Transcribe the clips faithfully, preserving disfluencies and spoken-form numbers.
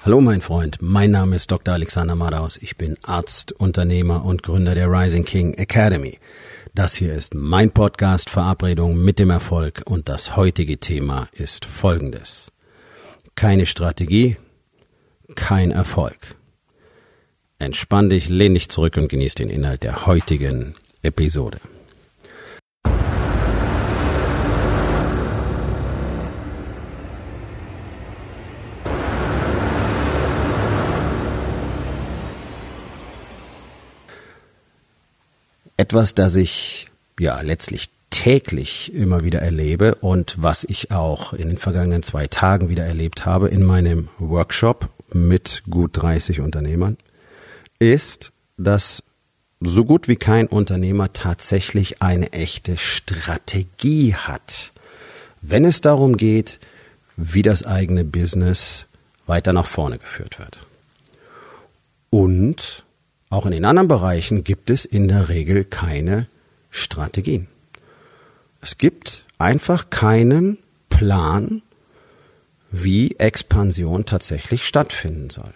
Hallo mein Freund, mein Name ist Doktor Alexander Madaus. Ich bin Arzt, Unternehmer und Gründer der Rising King Academy. Das hier ist mein Podcast Verabredung mit dem Erfolg und das heutige Thema ist folgendes. Keine Strategie, kein Erfolg. Entspann dich, lehn dich zurück und genieß den Inhalt der heutigen Episode. Etwas, das ich ja letztlich täglich immer wieder erlebe und was ich auch in den vergangenen zwei Tagen wieder erlebt habe in meinem Workshop mit gut dreißig Unternehmern, ist, dass so gut wie kein Unternehmer tatsächlich eine echte Strategie hat, wenn es darum geht, wie das eigene Business weiter nach vorne geführt wird. Und auch in den anderen Bereichen gibt es in der Regel keine Strategien. Es gibt einfach keinen Plan, wie Expansion tatsächlich stattfinden soll.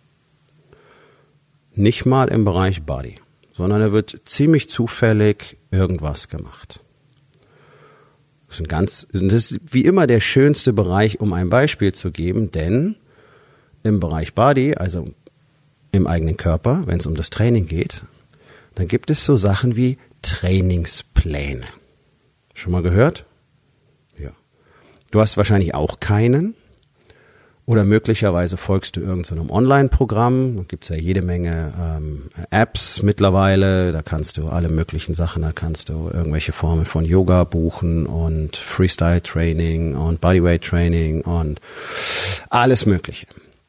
Nicht mal im Bereich Body, sondern da wird ziemlich zufällig irgendwas gemacht. Das ist, ein ganz, das ist wie immer der schönste Bereich, um ein Beispiel zu geben, denn im Bereich Body, also im eigenen Körper, wenn es um das Training geht, dann gibt es so Sachen wie Trainingspläne. Schon mal gehört? Ja. Du hast wahrscheinlich auch keinen oder möglicherweise folgst du irgendeinem Online-Programm. Da gibt es ja jede Menge ähm, Apps mittlerweile, da kannst du alle möglichen Sachen, da kannst du irgendwelche Formen von Yoga buchen und Freestyle-Training und Bodyweight-Training und alles Mögliche.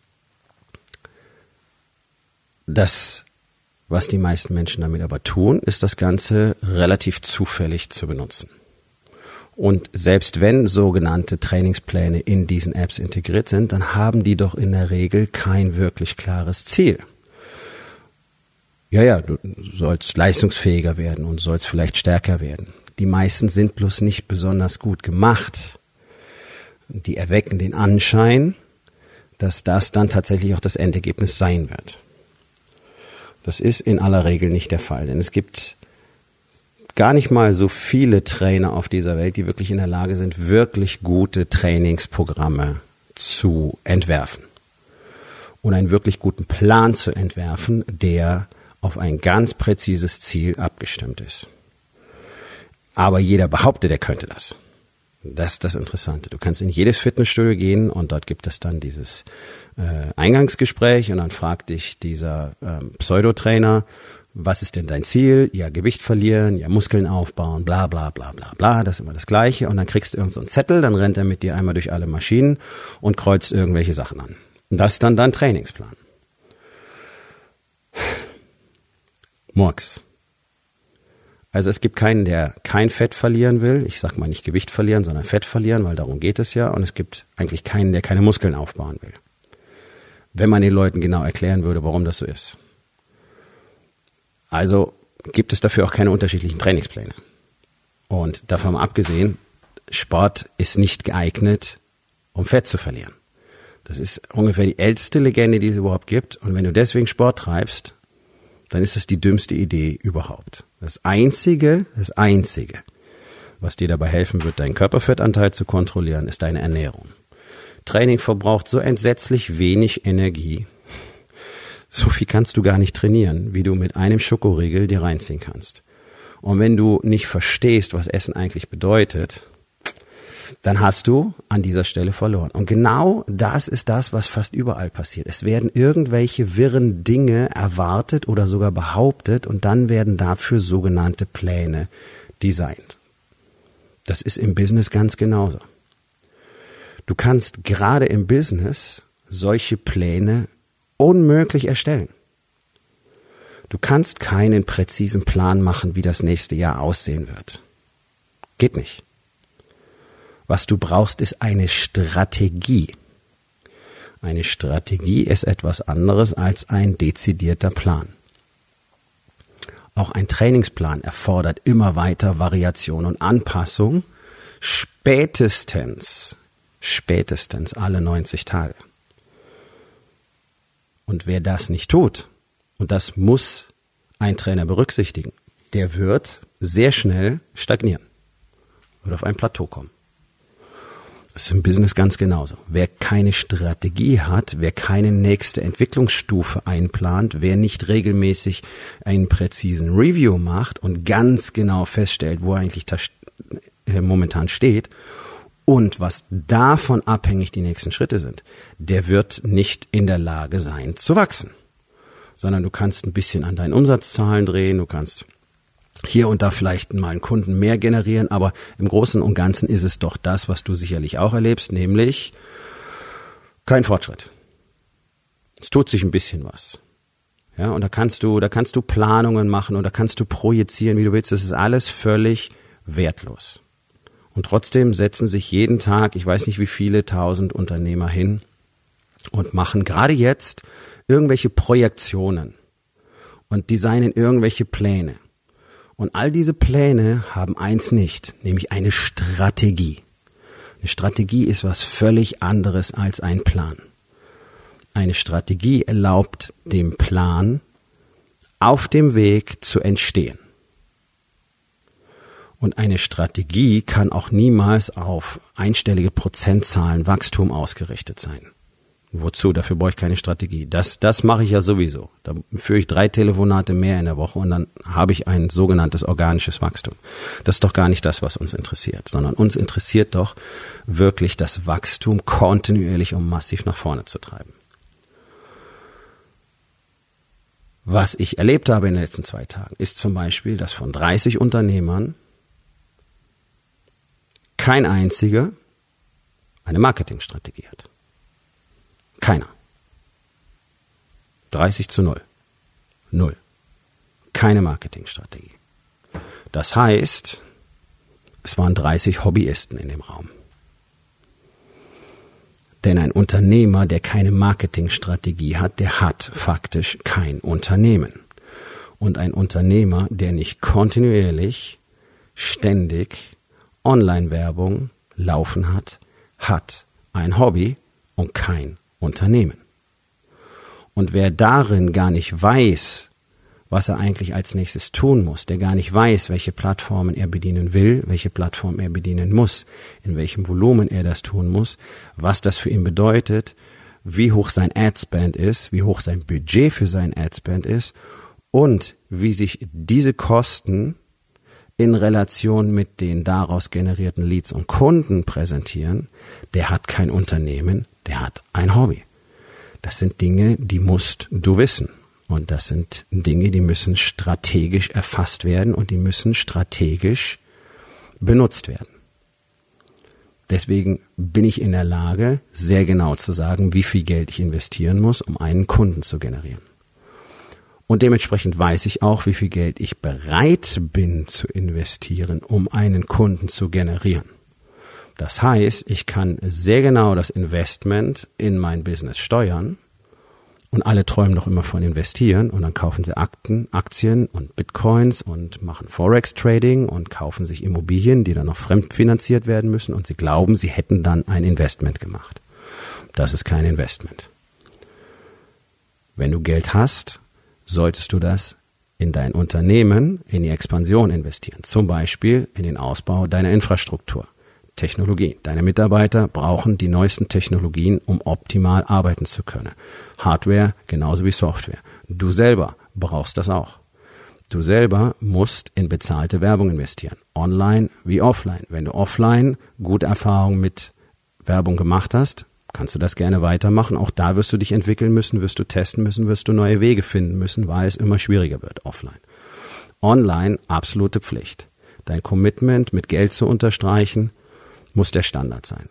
Das, was die meisten Menschen damit aber tun, ist das Ganze relativ zufällig zu benutzen. Und selbst wenn sogenannte Trainingspläne in diesen Apps integriert sind, dann haben die doch in der Regel kein wirklich klares Ziel. Ja, ja, du sollst leistungsfähiger werden und sollst vielleicht stärker werden. Die meisten sind bloß nicht besonders gut gemacht. Die erwecken den Anschein, dass das dann tatsächlich auch das Endergebnis sein wird. Das ist in aller Regel nicht der Fall, denn es gibt gar nicht mal so viele Trainer auf dieser Welt, die wirklich in der Lage sind, wirklich gute Trainingsprogramme zu entwerfen und einen wirklich guten Plan zu entwerfen, der auf ein ganz präzises Ziel abgestimmt ist. Aber jeder behauptet, er könnte das. Das ist das Interessante. Du kannst in jedes Fitnessstudio gehen und dort gibt es dann dieses äh, Eingangsgespräch und dann fragt dich dieser ähm, Pseudotrainer, was ist denn dein Ziel? Ja, Gewicht verlieren, ja, Muskeln aufbauen, bla bla bla bla bla, das ist immer das Gleiche. Und dann kriegst du irgend so einen Zettel, dann rennt er mit dir einmal durch alle Maschinen und kreuzt irgendwelche Sachen an. Und das ist dann dein Trainingsplan. Murks. Also es gibt keinen, der kein Fett verlieren will. Ich sag mal nicht Gewicht verlieren, sondern Fett verlieren, weil darum geht es ja. Und es gibt eigentlich keinen, der keine Muskeln aufbauen will. Wenn man den Leuten genau erklären würde, warum das so ist. Also gibt es dafür auch keine unterschiedlichen Trainingspläne. Und davon mal abgesehen, Sport ist nicht geeignet, um Fett zu verlieren. Das ist ungefähr die älteste Legende, die es überhaupt gibt. Und wenn du deswegen Sport treibst, dann ist es die dümmste Idee überhaupt. Das Einzige, das Einzige, was dir dabei helfen wird, deinen Körperfettanteil zu kontrollieren, ist deine Ernährung. Training verbraucht so entsetzlich wenig Energie. So viel kannst du gar nicht trainieren, wie du mit einem Schokoriegel dir reinziehen kannst. Und wenn du nicht verstehst, was Essen eigentlich bedeutet, dann hast du an dieser Stelle verloren. Und genau das ist das, was fast überall passiert. Es werden irgendwelche wirren Dinge erwartet oder sogar behauptet und dann werden dafür sogenannte Pläne designt. Das ist im Business ganz genauso. Du kannst gerade im Business solche Pläne unmöglich erstellen. Du kannst keinen präzisen Plan machen, wie das nächste Jahr aussehen wird. Geht nicht. Was du brauchst, ist eine Strategie. Eine Strategie ist etwas anderes als ein dezidierter Plan. Auch ein Trainingsplan erfordert immer weiter Variation und Anpassung, spätestens, spätestens alle neunzig Tage. Und wer das nicht tut, und das muss ein Trainer berücksichtigen, der wird sehr schnell stagnieren, wird auf ein Plateau kommen. Das ist im Business ganz genauso. Wer keine Strategie hat, wer keine nächste Entwicklungsstufe einplant, wer nicht regelmäßig einen präzisen Review macht und ganz genau feststellt, wo er eigentlich da momentan steht und was davon abhängig die nächsten Schritte sind, der wird nicht in der Lage sein zu wachsen. Sondern du kannst ein bisschen an deinen Umsatzzahlen drehen, du kannst hier und da vielleicht mal einen Kunden mehr generieren, aber im Großen und Ganzen ist es doch das, was du sicherlich auch erlebst, nämlich kein Fortschritt. Es tut sich ein bisschen was. Ja, und da kannst du, da kannst du Planungen machen oder kannst du projizieren, wie du willst. Das ist alles völlig wertlos. Und trotzdem setzen sich jeden Tag, ich weiß nicht wie viele tausend Unternehmer hin und machen gerade jetzt irgendwelche Projektionen und designen irgendwelche Pläne. Und all diese Pläne haben eins nicht, nämlich eine Strategie. Eine Strategie ist was völlig anderes als ein Plan. Eine Strategie erlaubt dem Plan, auf dem Weg zu entstehen. Und eine Strategie kann auch niemals auf einstellige Prozentzahlen Wachstum ausgerichtet sein. Wozu? Dafür brauche ich keine Strategie. Das, das mache ich ja sowieso. Da führe ich drei Telefonate mehr in der Woche und dann habe ich ein sogenanntes organisches Wachstum. Das ist doch gar nicht das, was uns interessiert, sondern uns interessiert doch wirklich das Wachstum kontinuierlich, um massiv nach vorne zu treiben. Was ich erlebt habe in den letzten zwei Tagen, ist zum Beispiel, dass von dreißig Unternehmern kein einziger eine Marketingstrategie hat. Keiner. dreißig zu null. Null. Keine Marketingstrategie. Das heißt, es waren dreißig Hobbyisten in dem Raum. Denn ein Unternehmer, der keine Marketingstrategie hat, der hat faktisch kein Unternehmen. Und ein Unternehmer, der nicht kontinuierlich, ständig Online-Werbung laufen hat, hat ein Hobby und kein Unternehmen. Und wer darin gar nicht weiß, was er eigentlich als nächstes tun muss, der gar nicht weiß, welche Plattformen er bedienen will, welche Plattform er bedienen muss, in welchem Volumen er das tun muss, was das für ihn bedeutet, wie hoch sein Adspend ist, wie hoch sein Budget für sein Adspend ist und wie sich diese Kosten in Relation mit den daraus generierten Leads und Kunden präsentieren, der hat kein Unternehmen, der hat ein Hobby. Das sind Dinge, die musst du wissen. Und das sind Dinge, die müssen strategisch erfasst werden und die müssen strategisch benutzt werden. Deswegen bin ich in der Lage, sehr genau zu sagen, wie viel Geld ich investieren muss, um einen Kunden zu generieren. Und dementsprechend weiß ich auch, wie viel Geld ich bereit bin zu investieren, um einen Kunden zu generieren. Das heißt, ich kann sehr genau das Investment in mein Business steuern und alle träumen doch immer von investieren und dann kaufen sie Akten, Aktien und Bitcoins und machen Forex-Trading und kaufen sich Immobilien, die dann noch fremdfinanziert werden müssen und sie glauben, sie hätten dann ein Investment gemacht. Das ist kein Investment. Wenn du Geld hast, solltest du das in dein Unternehmen, in die Expansion investieren. Zum Beispiel in den Ausbau deiner Infrastruktur. Technologie. Deine Mitarbeiter brauchen die neuesten Technologien, um optimal arbeiten zu können. Hardware genauso wie Software. Du selber brauchst das auch. Du selber musst in bezahlte Werbung investieren. Online wie offline. Wenn du offline gute Erfahrungen mit Werbung gemacht hast, kannst du das gerne weitermachen. Auch da wirst du dich entwickeln müssen, wirst du testen müssen, wirst du neue Wege finden müssen, weil es immer schwieriger wird offline. Online absolute Pflicht. Dein Commitment mit Geld zu unterstreichen, muss der Standard sein.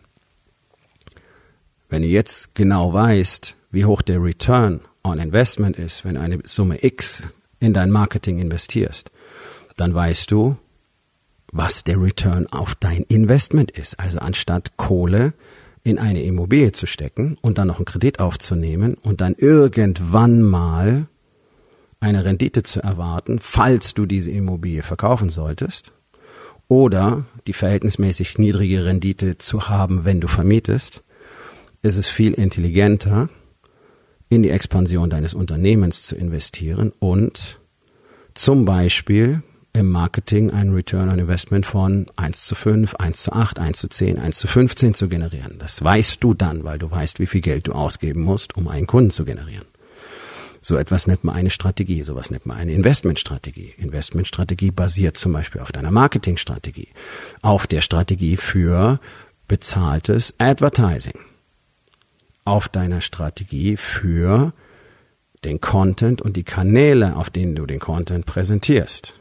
Wenn du jetzt genau weißt, wie hoch der Return on Investment ist, wenn du eine Summe X in dein Marketing investierst, dann weißt du, was der Return auf dein Investment ist. Also anstatt Kohle in eine Immobilie zu stecken und dann noch einen Kredit aufzunehmen und dann irgendwann mal eine Rendite zu erwarten, falls du diese Immobilie verkaufen solltest, oder die verhältnismäßig niedrige Rendite zu haben, wenn du vermietest, ist es viel intelligenter, in die Expansion deines Unternehmens zu investieren und zum Beispiel im Marketing einen Return on Investment von eins zu fünf, eins zu acht, eins zu zehn, eins zu fünfzehn zu generieren. Das weißt du dann, weil du weißt, wie viel Geld du ausgeben musst, um einen Kunden zu generieren. So etwas nennt man eine Strategie, sowas nennt man eine Investmentstrategie. Investmentstrategie basiert zum Beispiel auf deiner Marketingstrategie, auf der Strategie für bezahltes Advertising, auf deiner Strategie für den Content und die Kanäle, auf denen du den Content präsentierst,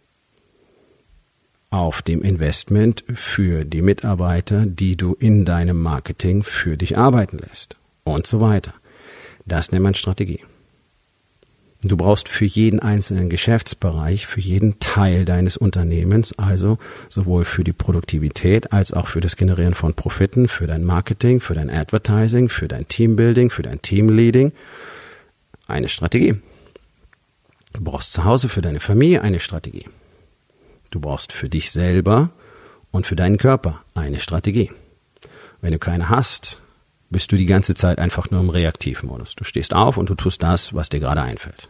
auf dem Investment für die Mitarbeiter, die du in deinem Marketing für dich arbeiten lässt und so weiter. Das nennt man Strategie. Du brauchst für jeden einzelnen Geschäftsbereich, für jeden Teil deines Unternehmens, also sowohl für die Produktivität als auch für das Generieren von Profiten, für dein Marketing, für dein Advertising, für dein Teambuilding, für dein Teamleading, eine Strategie. Du brauchst zu Hause für deine Familie eine Strategie. Du brauchst für dich selber und für deinen Körper eine Strategie. Wenn du keine hast, bist du die ganze Zeit einfach nur im Reaktivmodus. Du stehst auf und du tust das, was dir gerade einfällt.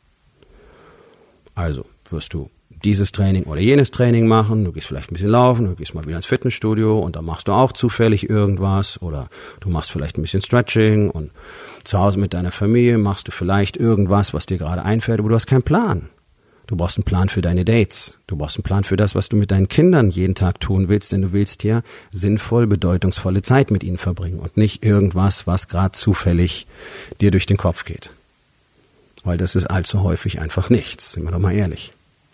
Also wirst du dieses Training oder jenes Training machen, du gehst vielleicht ein bisschen laufen, du gehst mal wieder ins Fitnessstudio und dann machst du auch zufällig irgendwas oder du machst vielleicht ein bisschen Stretching und zu Hause mit deiner Familie machst du vielleicht irgendwas, was dir gerade einfällt, aber du hast keinen Plan. Du brauchst einen Plan für deine Dates. Du brauchst einen Plan für das, was du mit deinen Kindern jeden Tag tun willst, denn du willst ja sinnvoll, bedeutungsvolle Zeit mit ihnen verbringen und nicht irgendwas, was gerade zufällig dir durch den Kopf geht. Weil das ist allzu häufig einfach nichts, sind wir doch mal ehrlich.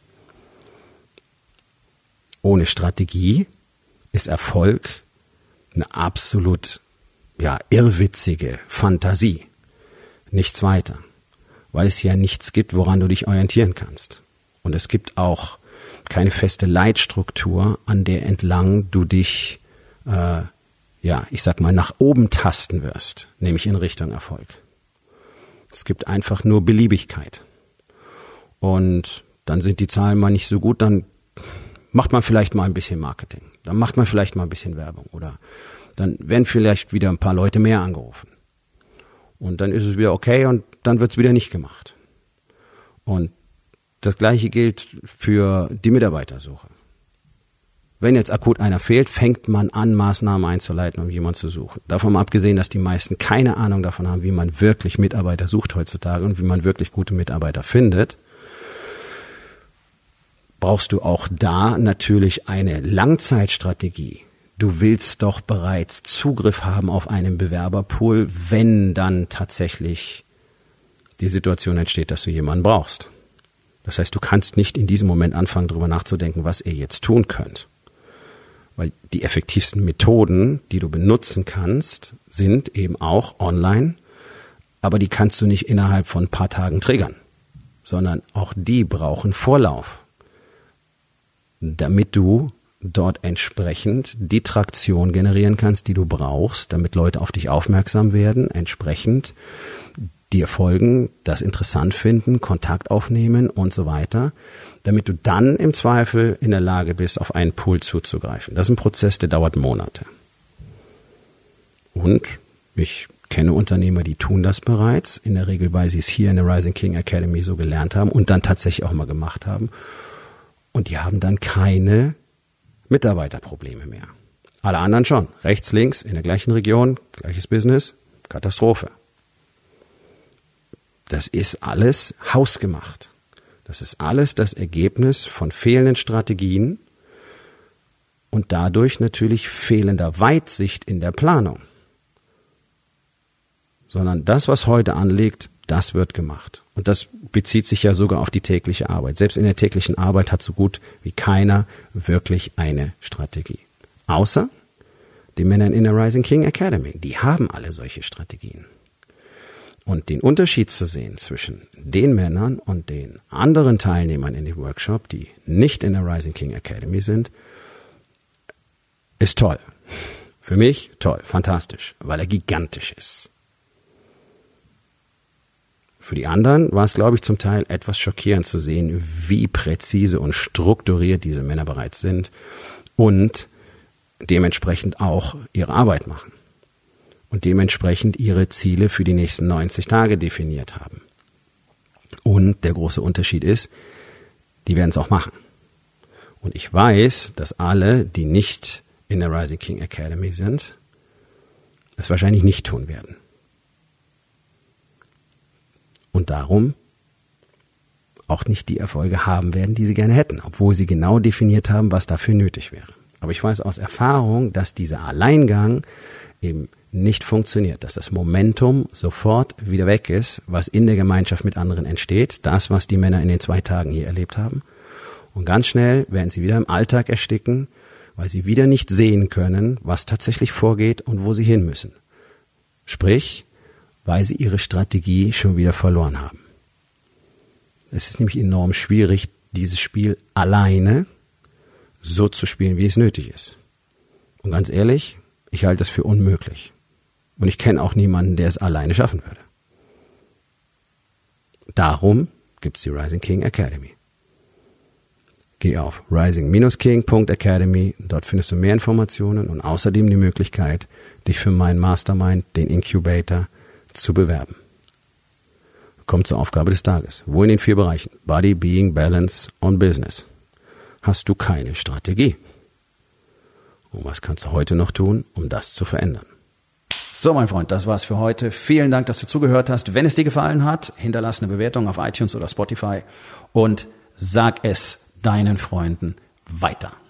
Ohne Strategie ist Erfolg eine absolut, ja, irrwitzige Fantasie. Nichts weiter. Weil es ja nichts gibt, woran du dich orientieren kannst. Und es gibt auch keine feste Leitstruktur, an der entlang du dich, äh, ja, ich sag mal, nach oben tasten wirst, nämlich in Richtung Erfolg. Es gibt einfach nur Beliebigkeit. Und dann sind die Zahlen mal nicht so gut, dann macht man vielleicht mal ein bisschen Marketing. Dann macht man vielleicht mal ein bisschen Werbung. Oder dann werden vielleicht wieder ein paar Leute mehr angerufen. Und dann ist es wieder okay und dann wird es wieder nicht gemacht. Und das Gleiche gilt für die Mitarbeitersuche. Wenn jetzt akut einer fehlt, fängt man an, Maßnahmen einzuleiten, um jemanden zu suchen. Davon mal abgesehen, dass die meisten keine Ahnung davon haben, wie man wirklich Mitarbeiter sucht heutzutage und wie man wirklich gute Mitarbeiter findet, brauchst du auch da natürlich eine Langzeitstrategie. Du willst doch bereits Zugriff haben auf einen Bewerberpool, wenn dann tatsächlich die Situation entsteht, dass du jemanden brauchst. Das heißt, du kannst nicht in diesem Moment anfangen, darüber nachzudenken, was ihr jetzt tun könnt. Weil die effektivsten Methoden, die du benutzen kannst, sind eben auch online, aber die kannst du nicht innerhalb von ein paar Tagen triggern, sondern auch die brauchen Vorlauf, damit du dort entsprechend die Traktion generieren kannst, die du brauchst, damit Leute auf dich aufmerksam werden, entsprechend dir folgen, das interessant finden, Kontakt aufnehmen und so weiter, damit du dann im Zweifel in der Lage bist, auf einen Pool zuzugreifen. Das ist ein Prozess, der dauert Monate. Und ich kenne Unternehmer, die tun das bereits, in der Regel, weil sie es hier in der Rising King Academy so gelernt haben und dann tatsächlich auch mal gemacht haben. Und die haben dann keine Mitarbeiterprobleme mehr. Alle anderen schon. Rechts, links, in der gleichen Region, gleiches Business, Katastrophe. Das ist alles hausgemacht. Das ist alles das Ergebnis von fehlenden Strategien und dadurch natürlich fehlender Weitsicht in der Planung. Sondern das, was heute anliegt, das wird gemacht. Und das bezieht sich ja sogar auf die tägliche Arbeit. Selbst in der täglichen Arbeit hat so gut wie keiner wirklich eine Strategie. Außer die Männer in der Rising King Academy. Die haben alle solche Strategien. Und den Unterschied zu sehen zwischen den Männern und den anderen Teilnehmern in dem Workshop, die nicht in der Rising King Academy sind, ist toll. Für mich toll, fantastisch, weil er gigantisch ist. Für die anderen war es, glaube ich, zum Teil etwas schockierend zu sehen, wie präzise und strukturiert diese Männer bereits sind und dementsprechend auch ihre Arbeit machen. und dementsprechend ihre Ziele für die nächsten neunzig Tage definiert haben. Und der große Unterschied ist, die werden es auch machen. Und ich weiß, dass alle, die nicht in der Rising King Academy sind, es wahrscheinlich nicht tun werden. Und darum auch nicht die Erfolge haben werden, die sie gerne hätten, obwohl sie genau definiert haben, was dafür nötig wäre. Aber ich weiß aus Erfahrung, dass dieser Alleingang eben nicht funktioniert, dass das Momentum sofort wieder weg ist, was in der Gemeinschaft mit anderen entsteht, das, was die Männer in den zwei Tagen hier erlebt haben. Und ganz schnell werden sie wieder im Alltag ersticken, weil sie wieder nicht sehen können, was tatsächlich vorgeht und wo sie hin müssen. Sprich, weil sie ihre Strategie schon wieder verloren haben. Es ist nämlich enorm schwierig, dieses Spiel alleine so zu spielen, wie es nötig ist. Und ganz ehrlich, ich halte es für unmöglich. Und ich kenne auch niemanden, der es alleine schaffen würde. Darum gibt es die Rising King Academy. Geh auf rising king punkt academy, dort findest du mehr Informationen und außerdem die Möglichkeit, dich für meinen Mastermind, den Incubator, zu bewerben. Kommt zur Aufgabe des Tages. Wo in den vier Bereichen Body, Being, Balance und Business hast du keine Strategie? Und was kannst du heute noch tun, um das zu verändern? So, mein Freund, das war's für heute. Vielen Dank, dass du zugehört hast. Wenn es dir gefallen hat, hinterlass eine Bewertung auf iTunes oder Spotify und sag es deinen Freunden weiter.